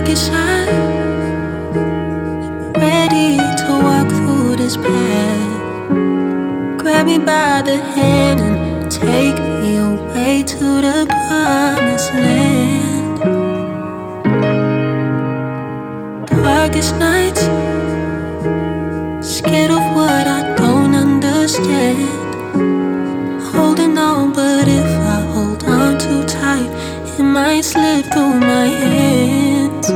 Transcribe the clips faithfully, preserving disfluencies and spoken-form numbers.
darkest night, ready to walk through this path. Grab me by the hand and take me away to the promised land. Darkest nights, scared of what I don't understand. Holding on, but if I hold on too tight, it might slip through my hands.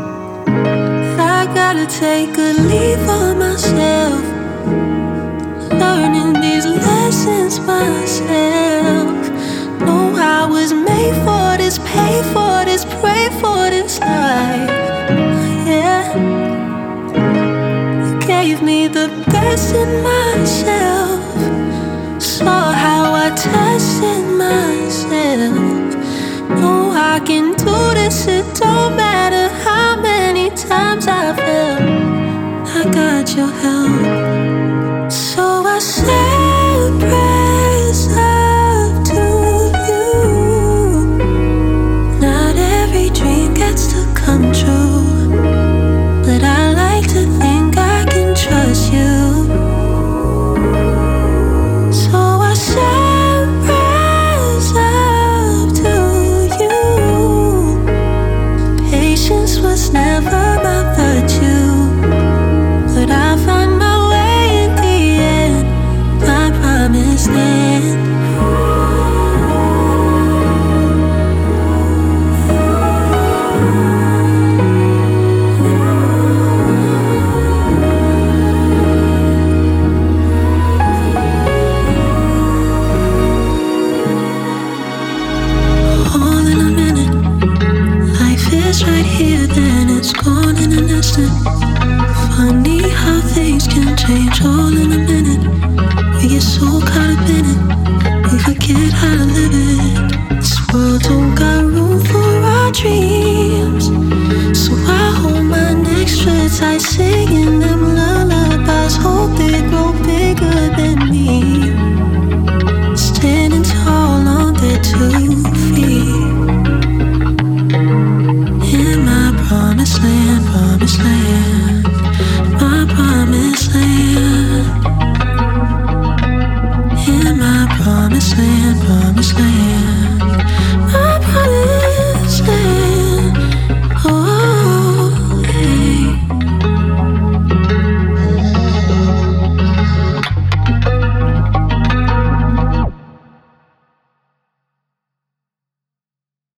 I gotta take a leave of myself, learning these lessons myself. Know I was made for this, pay for this, pray for this life. Yeah, you gave me the best in myself, saw how I tested myself. Know I can do this, it don't matter how many times I fail. I got your help, so I say prayers up to you. Not every dream gets to come true, but I like to think I can trust you. So I say prayers up to you. Patience was never my virtue, but I find my way in the end, my promised land. All in a minute, life is right here, then it's gone in an instant. Funny how things can change all in a minute. We get so caught up in it, we forget how to live it. This world don't got room for our dreams, so I hold my neck extra tight, singing them lullabies. Hope they grow bigger than me, standing tall on their two feet. In my promised land, promised land, my promised land. In my promised land, promised land.